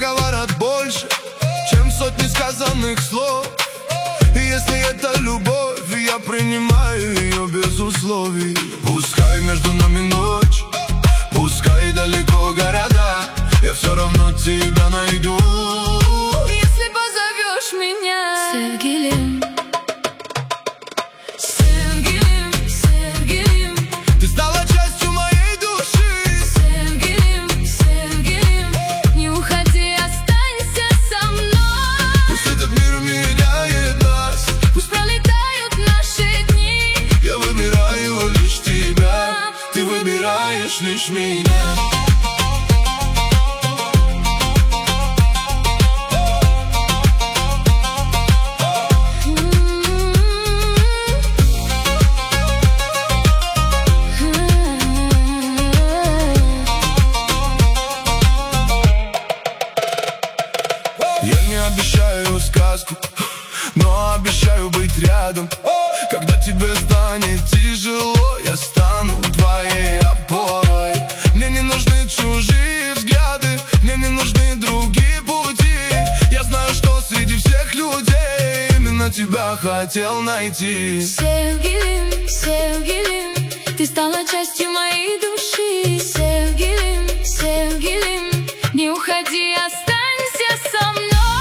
говорят больше, чем сотни сказанных слов. И если это любовь, я принимаю ее без условий. Пускай между нами ночь, пускай далеко города, я все равно тебя найду, если позовешь меня. Sevgilim, ты стала частью моей души. Sevgilim, не уходи, останься со мной. Пусть этот мир меняет нас, Пусть пролетают наши дни, я выбираю лишь тебя, ты выбираешь лишь меня. Я не обещаю сказку, но обещаю быть рядом. Когда тебе станет тяжело, я стану твоей опорой. Мне не нужны чужие взгляды, мне не нужны другие пути. Я знаю, что среди всех людей именно тебя хотел найти. Sevgilim, ты стала частью моей души. Sevgilim, не уходи, останься со мной.